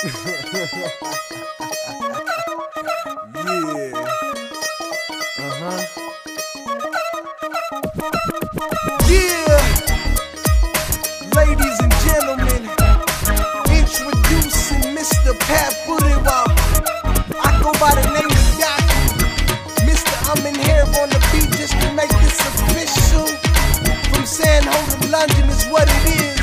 Yeah, ladies and gentlemen, introducing Mr. Pat Pudewa. I go by the name of Yaku. Mr. I'm in here on the beat just to make this official. From San Ho to London is what it is.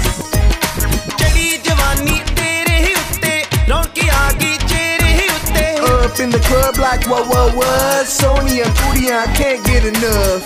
Up in the club like what, Sony and Pooty, I can't get enough.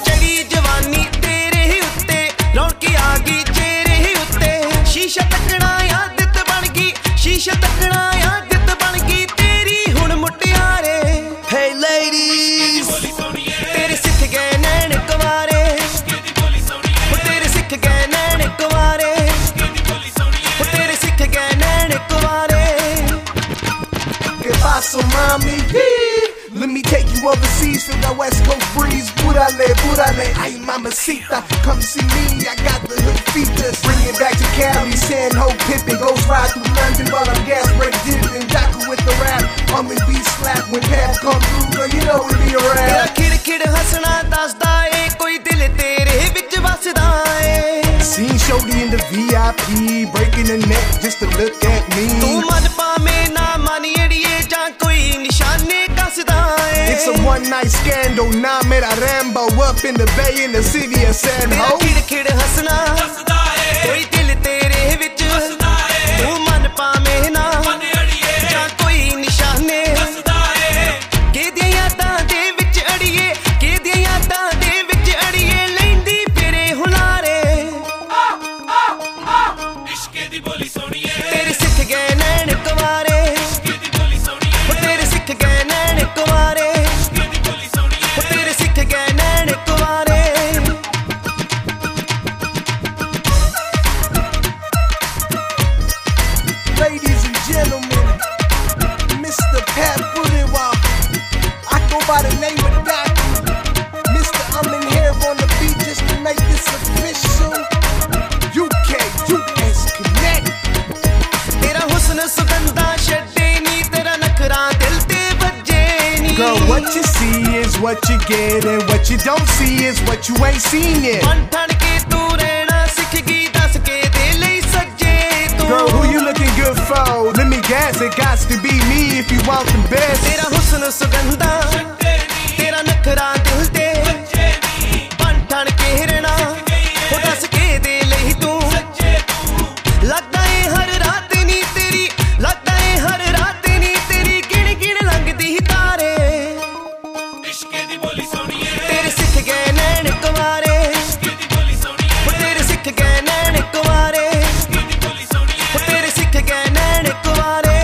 शीशा तकना आदत बन गई, शीशा तकना आदत बन गई तेरी हुण मुटियारे. Hey ladies, तेरे सिख गए नैन कुवारे, तेरे सिख गए नैन कुवारे, तेरे सिख गए नैन कुवारे. Que paso mami? Let me take you overseas, feel that West Coast breeze. Púrale, púrale, ay mamacita, come see me, I got the hood features. Bring it back to Cali, San Ho, Pippin, Ghost ride through London while I'm gas break dipping. Yaku with the rap, I'm in beat slap when Pat come through, girl, you know we be around. तेरा खिड़ खिड़ हंसना दसदा ए, कोई दिल तेरे विच वसदा ए. Seen Shorty in the VIP, breaking the neck just to look at me. तू मन पावे ना मानी अड़िए जां कोई निशाने कसदा ए. It's a one night scandal, now mera Rambo up in the Bay in the city of San Ho. तेरा खिड़ खिड़ हंसना दसदा ए, कोई दिल तेरे विच वसदा ए. तू मन पावे ना मानी अड़िए जां कोई निशाने कसदा ए. केदियां यादां दे विच अड़िए, केदियां यादां दे विच अड़िए लैंदी फिरे हुलारे. इश्के दी बोली सोहणीए, तेरे सिख गए नैन कुवारे, इश्के दी बोली सोहणीए, तेरे सिख गए नैन कुवारे, इश्के दी बोली सोहणीए, तेरे सिख गए नैन कुवारे. Ladies and gentlemen, Mr. Pat Pudewa. I go by the name of Yaku. Mr. I'm in here on the beat just to make this official. UK, US Connect. तेरा हुस्न सुगंधा छड्डे नी, तेरा नखरा दिल ते वज्जे नी. Girl, what you see is what you get, and what you don't see is what you ain't seen yet. मन ठण के तू रहना सिख गई, दस के दे लई सज्जे तू. Girl, who you looking good for? Let me guess, it got to be me if you want the best. तेरा हुस्न सुगंधा तेरा नखरा दिल ते वज्जे नी. मन ठण के रहना ओ दस के दे लई तू. लगदा ए हर रात नी तेरी, लगदा ए हर रात नी तेरी गिण गिण लंघदी तारे. इश्के दी बोली सोहणीए, तेरे सिख गए नैन कुवारे, इश्के दी बोली सोहणीए, तेरे सिख गए नैन कुवारे, इश्के दी बोली सोहणीए, तेरे सिख गए नैन कुवारे.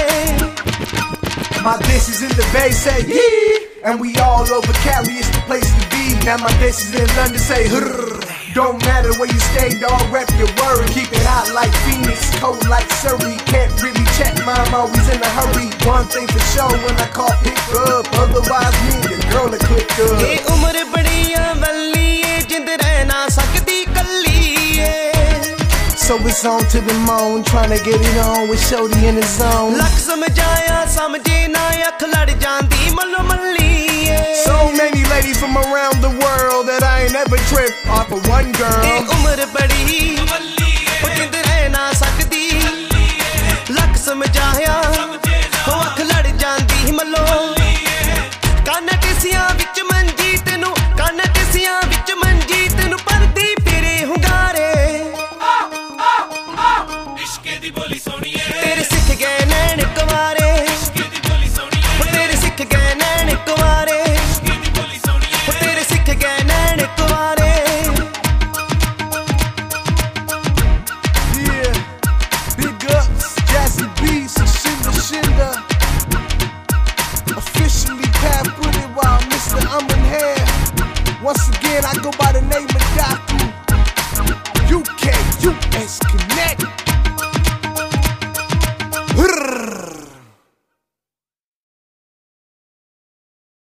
My dish is in the Bay, say yeah, and we all over Cali, it's the place to be. Now my dish is in London, say hrrr. Don't matter where you stay, dog, rep your word. Keep it hot like Phoenix, cold like Surrey. Can't really check, mom, always in a hurry. One thing for sure, when I call, pick up. Otherwise, me and the girl will click up. ये उम्र बड़ी अवली है, जिंद रह ना सकती कल्ली है. So it's on to the moon, tryna get it on with Shorty in the zone. लख समझाया समझे ना, अख लड़ जांदी मल्लो मल्ली है. So many ladies from around the world that I ain't ever tripped off of one girl. ये उम्र बड़ी अवली है, ओ जिंद रह ना सकती लख समझाया, ओ अख लड़ जांदी मल्लो. काना टिसियां विच मंजी तेनू, काना टिसियां विच मंजी तेनू परदी फिरे हुंगारे. इश्के दी बोली सोहणीए, तेरे सिख गए नैन कुवारे, इश्के दी बोली सोहणीए, तेरे सिख गए नैन कुवारे, इश्के दी बोली सोहणीए, तेरे सिख गए नैन कुवारे. Yeah, big ups, Jazzy B, Shinda Shinda. Officially Pat Pudewa, Mr. I'm in here. Once again, I go by the name of Yaku. UK.